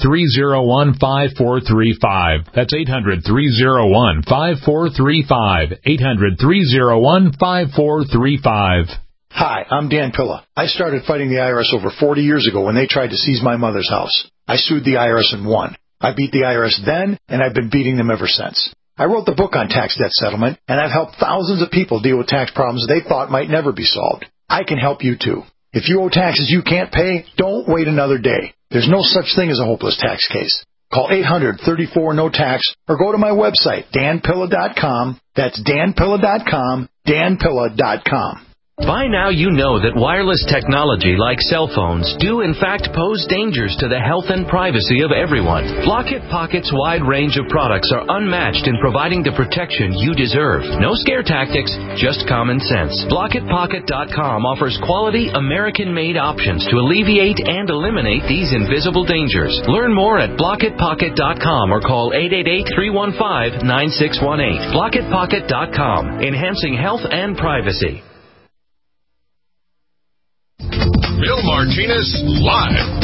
800-301-5435. That's 800-301-5435. 800-301-5435. Hi, I'm Dan Pilla. I started fighting the IRS over 40 years ago when they tried to seize my mother's house. I sued the IRS and won. I beat the IRS then, and I've been beating them ever since. I wrote the book on tax debt settlement, and I've helped thousands of people deal with tax problems they thought might never be solved. I can help you too. If you owe taxes you can't pay, don't wait another day. There's no such thing as a hopeless tax case. Call 800-34-NO-TAX or go to my website, danpilla.com. That's danpilla.com, danpilla.com. By now you know that wireless technology like cell phones do in fact pose dangers to the health and privacy of everyone. Blockit Pocket's wide range of products are unmatched in providing the protection you deserve. No scare tactics, just common sense. BlockitPocket.com offers quality American-made options to alleviate and eliminate these invisible dangers. Learn more at BlockitPocket.com or call 888-315-9618. BlockitPocket.com, enhancing health and privacy. Bill Martinez Live.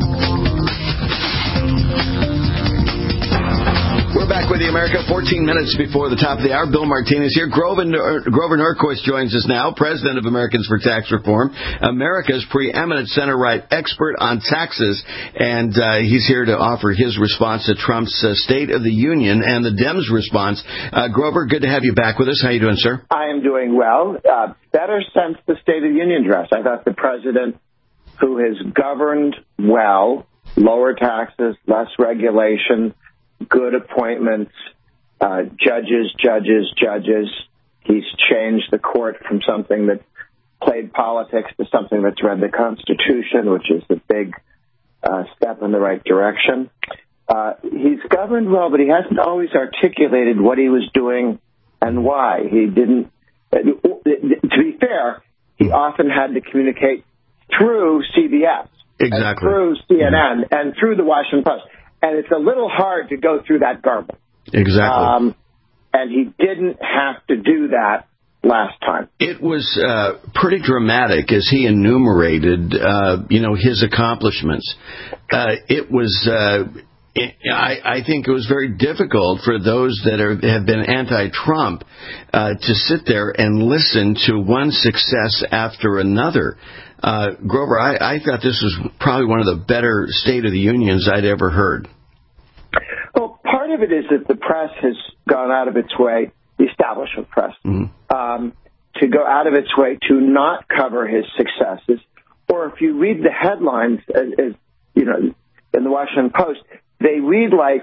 We're back with you, America. 14 minutes before the top of the hour. Bill Martinez here. Grover Norquist joins us now, president of Americans for Tax Reform, America's preeminent center-right expert on taxes, and he's here to offer his response to Trump's State of the Union and the Dems' response. Grover, good to have you back with us. How you doing, sir? I am doing well. Better since the State of the Union address. I thought the president, who has governed well, lower taxes, less regulation, good appointments, judges. He's changed the court from something that played politics to something that's read the Constitution, which is a big step in the right direction. He's governed well, but he hasn't always articulated what he was doing and why. He didn't. To be fair, he often had to communicate through CBS, exactly, and through CNN, and through the Washington Post. And it's a little hard to go through that garble. Exactly. And he didn't have to do that last time. It was pretty dramatic as he enumerated, his accomplishments. It was, I think it was very difficult for those that have been anti-Trump to sit there and listen to one success after another. Grover, I thought this was probably one of the better State of the Unions I'd ever heard. Well, part of it is that the press has gone out of its way, the establishment press, to go out of its way to not cover his successes. Or if you read the headlines, as in the Washington Post, they read like,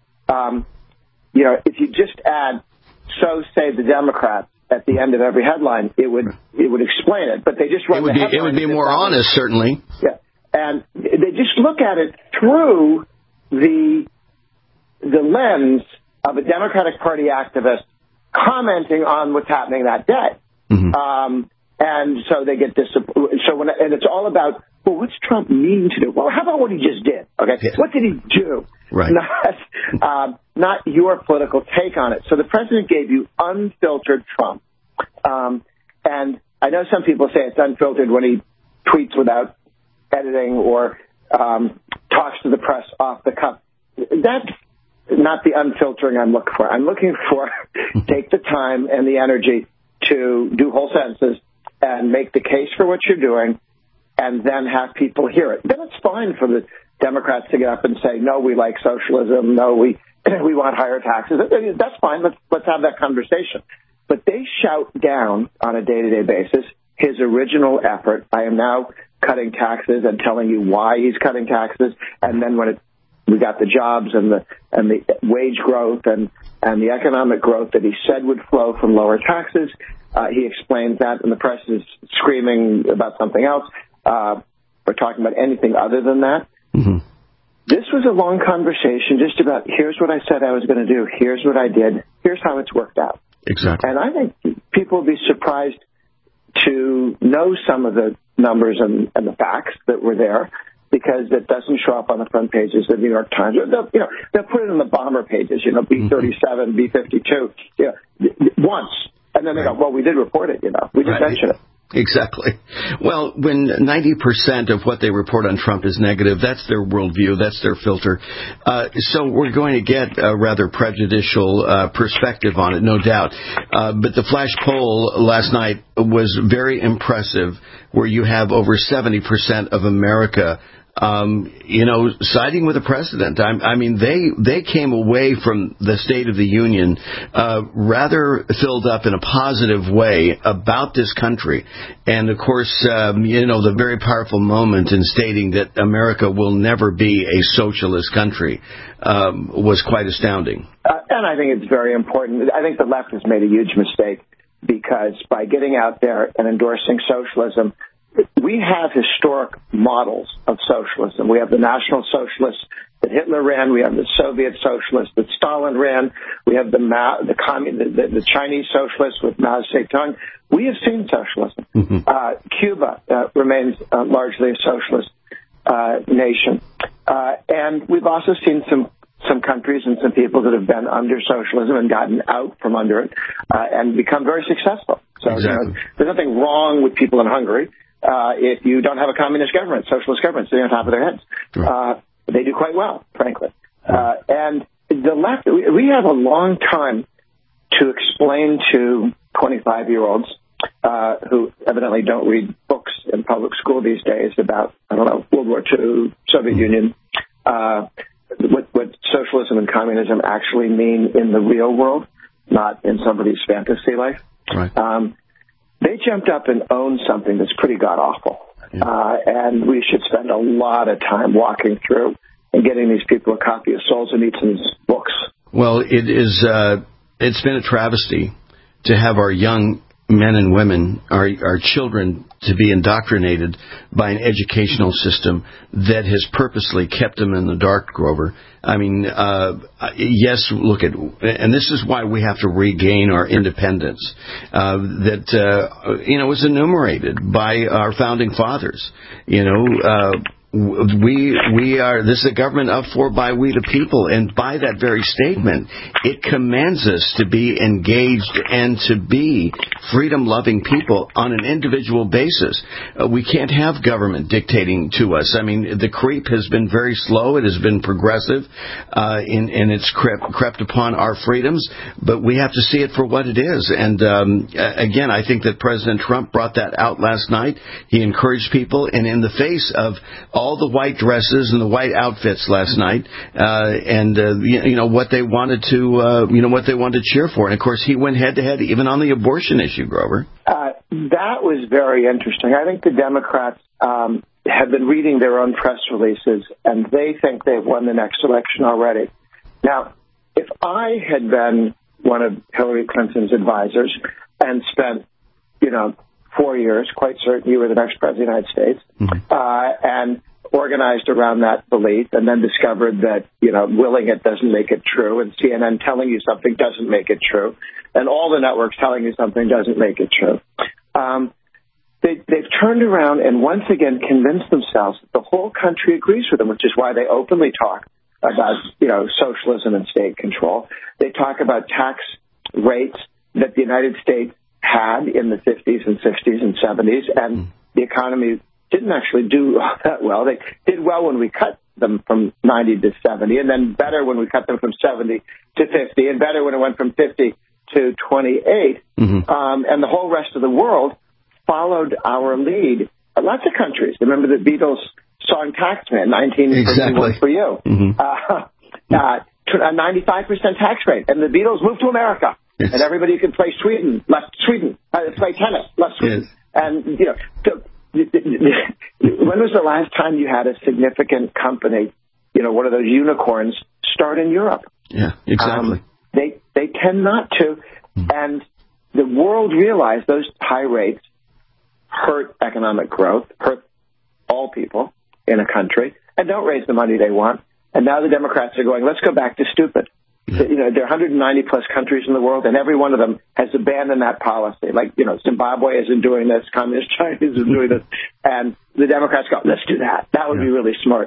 if you just add, so say the Democrats, at the end of every headline, it would explain it, but they just run the headline. It would be more honest, certainly. Yeah, and they just look at it through the lens of a Democratic Party activist commenting on what's happening that day, and so they get disappointed. And it's all about, well, what's Trump mean to do? Well, how about what he just did? Okay, what did he do? Right. Not your political take on it. So the president gave you unfiltered Trump. And I know some people say it's unfiltered when he tweets without editing or talks to the press off the cuff. That's not the unfiltering I'm looking for. I'm looking for take the time and the energy to do whole sentences and make the case for what you're doing and then have people hear it. Then it's fine for the Democrats to get up and say, no, we like socialism. No, we want higher taxes. That's fine. Let's have that conversation. But they shout down on a day-to-day basis, his original effort. I am now cutting taxes and telling you why he's cutting taxes. And then when we got the jobs and the wage growth and the economic growth that he said would flow from lower taxes, he explains that, and the press is screaming about something else. We're talking about anything other than that. Mm-hmm. This was a long conversation just about, here's what I said I was going to do, here's what I did, here's how it's worked out. Exactly. And I think people will be surprised to know some of the numbers and the facts that were there, because it doesn't show up on the front pages of the New York Times. They'll put it in the bomber pages, B-37, B-52, once. And then they go, well, we did report it, we did mention it. Exactly. Well, when 90% of what they report on Trump is negative, that's their worldview, that's their filter. So we're going to get a rather prejudicial perspective on it, no doubt. But the flash poll last night was very impressive, where you have over 70% of America siding with the president. I mean, they came away from the State of the Union rather filled up in a positive way about this country. And, of course, the very powerful moment in stating that America will never be a socialist country was quite astounding. And I think it's very important. I think the left has made a huge mistake, because by getting out there and endorsing socialism, we have historic models of socialism. We have the National Socialists that Hitler ran. We have the Soviet Socialists that Stalin ran. We have the Chinese Socialists with Mao Zedong. We have seen socialism. Mm-hmm. Cuba remains largely a socialist nation. And we've also seen some countries and some people that have been under socialism and gotten out from under it and become very successful. So exactly. There's nothing wrong with people in Hungary. If you don't have a communist government, socialist government sitting on top of their heads. Right. They do quite well, frankly. And the left, we have a long time to explain to 25-year-olds who evidently don't read books in public school these days about, World War II, Soviet Union, what socialism and communism actually mean in the real world, not in somebody's fantasy life. Right. They jumped up and owned something that's pretty god-awful. Yeah. And we should spend a lot of time walking through and getting these people a copy of Solzhenitsyn's books. Well, it's been a travesty to have our young men and women, our children, to be indoctrinated by an educational system that has purposely kept them in the dark, Grover. I mean, yes, look at, and this is why we have to regain our independence, was enumerated by our founding fathers. We are, this is a government of, for, by, we the people, and by that very statement, it commands us to be engaged and to be freedom-loving people on an individual basis. We can't have government dictating to us. I mean, the creep has been very slow. It has been progressive, and it's crept upon our freedoms, but we have to see it for what it is. And again, I think that President Trump brought that out last night. He encouraged people, and in the face of all the white dresses and the white outfits last night, what they wanted to cheer for. And of course, he went head to head even on the abortion issue, Grover. That was very interesting. I think the Democrats have been reading their own press releases, and they think they've won the next election already. Now, if I had been one of Hillary Clinton's advisors and spent, 4 years, quite certain you were the next president of the United States, and organized around that belief, and then discovered that, willing it doesn't make it true, and CNN telling you something doesn't make it true, and all the networks telling you something doesn't make it true. They've turned around and once again convinced themselves that the whole country agrees with them, which is why they openly talk about, socialism and state control. They talk about tax rates that the United States had in the 50s and 60s and 70s, and the economy didn't actually do that well. They did well when we cut them from 90 to 70, and then better when we cut them from 70 to 50, and better when it went from 50 to 28. And the whole rest of the world followed our lead. Lots of countries. Remember the Beatles' song Taxman, 1941 for you. A 95% tax rate. And the Beatles moved to America. Yes. And everybody could play Sweden, left Sweden. Play tennis, left Sweden. Yes. And, when was the last time you had a significant company, one of those unicorns, start in Europe? Yeah, exactly. They tend not to. And the world realized those high rates hurt economic growth, hurt all people in a country, and don't raise the money they want. And now the Democrats are going, let's go back to stupid. There are 190 plus countries in the world, and every one of them has abandoned that policy. Like, Zimbabwe isn't doing this, Communist China isn't doing this, and the Democrats go, let's do that. That would be really smart.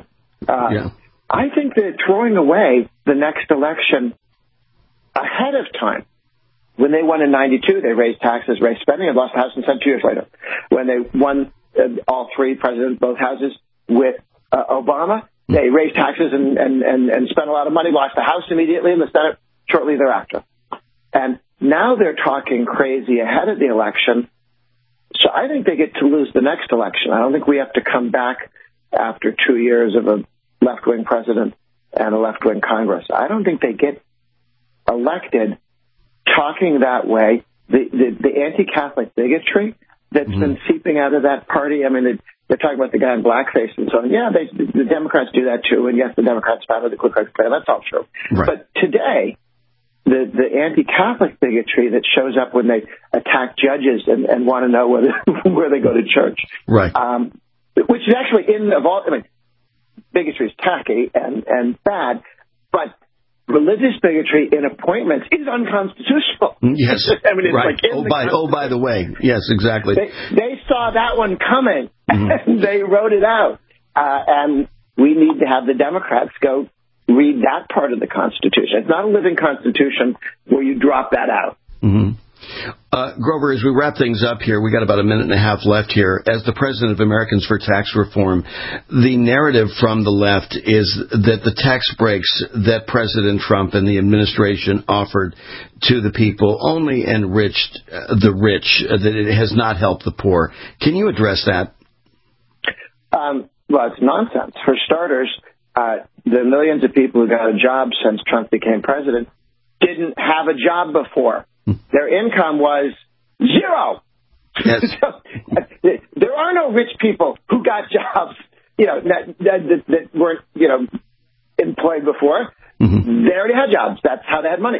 I think they're throwing away the next election ahead of time. When they won in 92, they raised taxes, raised spending, and lost the House and Senate 2 years later. When they won all three presidents, both houses, with Obama, they raised taxes and spent a lot of money, lost the House immediately and the Senate shortly thereafter. And now they're talking crazy ahead of the election. So I think they get to lose the next election. I don't think we have to come back after 2 years of a left-wing president and a left-wing Congress. I don't think they get elected talking that way. The anti-Catholic bigotry that's been seeping out of that party. I mean, they're talking about the guy in blackface and so on. Yeah, the Democrats do that too. And yes, the Democrats founded the Ku Klux Klan. That's all true. Right. But today, the anti-Catholic bigotry that shows up when they attack judges and want to know where they go to church. Right. Which is actually bigotry is tacky and bad, but religious bigotry in appointments is unconstitutional. Yes. It's by the way. Yes, exactly. They saw that one coming, and they wrote it out. And we need to have the Democrats go read that part of the Constitution. It's not a living Constitution where you drop that out. Grover, as we wrap things up here, we got about a minute and a half left here. As the president of Americans for Tax Reform, the narrative from the left is that the tax breaks that President Trump and the administration offered to the people only enriched the rich, that it has not helped the poor. Can you address that? Well, it's nonsense. For starters, the millions of people who got a job since Trump became president didn't have a job before. Their income was zero. Yes. So, there are no rich people who got jobs, that weren't, employed before. They already had jobs. That's how they had money.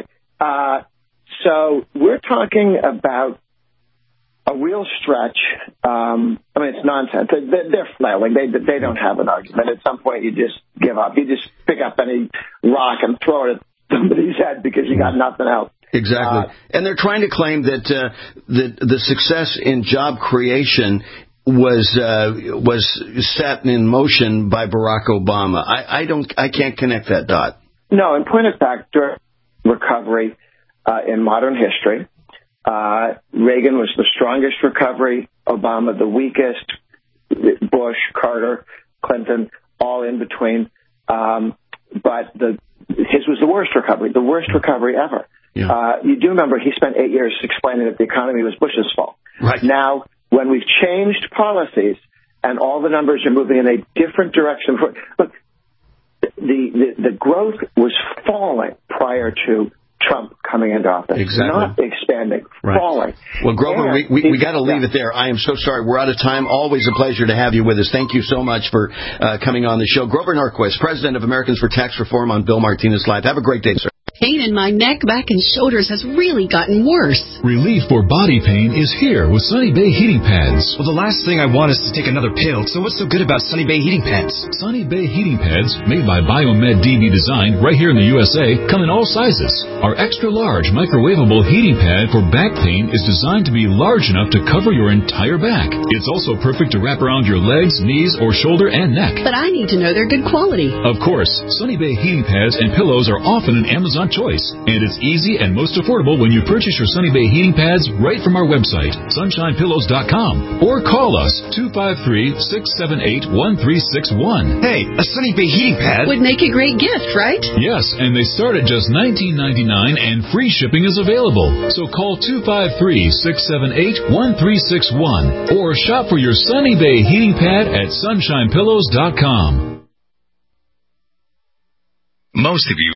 So we're talking about a real stretch. It's nonsense. They're flailing. They don't have an argument. At some point, you just give up. You just pick up any rock and throw it at somebody's head because you got nothing else. Exactly. And they're trying to claim that the success in job creation was set in motion by Barack Obama. I can't connect that dot. No, in point of fact, during recovery in modern history, Reagan was the strongest recovery, Obama the weakest, Bush, Carter, Clinton, all in between. But his was the worst recovery ever. Yeah. You do remember he spent 8 years explaining that the economy was Bush's fault. Right. Now, when we've changed policies and all the numbers are moving in a different direction, look, the growth was falling prior to Trump coming into office. Exactly. Not expanding, falling. Well, Grover, we got to leave it there. I am so sorry. We're out of time. Always a pleasure to have you with us. Thank you so much for coming on the show. Grover Norquist, president of Americans for Tax Reform on Bill Martinez Live. Have a great day, sir. Pain in my neck, back, and shoulders has really gotten worse. Relief for body pain is here with Sunny Bay Heating Pads. Well, the last thing I want is to take another pill, so what's so good about Sunny Bay Heating Pads? Sunny Bay Heating Pads, made by Biomed DB Design right here in the USA, come in all sizes. Our extra-large microwavable heating pad for back pain is designed to be large enough to cover your entire back. It's also perfect to wrap around your legs, knees, or shoulder and neck. But I need to know they're good quality. Of course, Sunny Bay Heating Pads and pillows are often an Amazon choice, and it's easy and most affordable when you purchase your Sunny Bay Heating Pads right from our website, sunshinepillows.com, or call us 253-678-1361. Hey, a Sunny Bay Heating Pad would make a great gift, right? Yes, and they start at just $19.99 and free shipping is available. So call 253-678-1361 or shop for your Sunny Bay Heating Pad at sunshinepillows.com. Most of you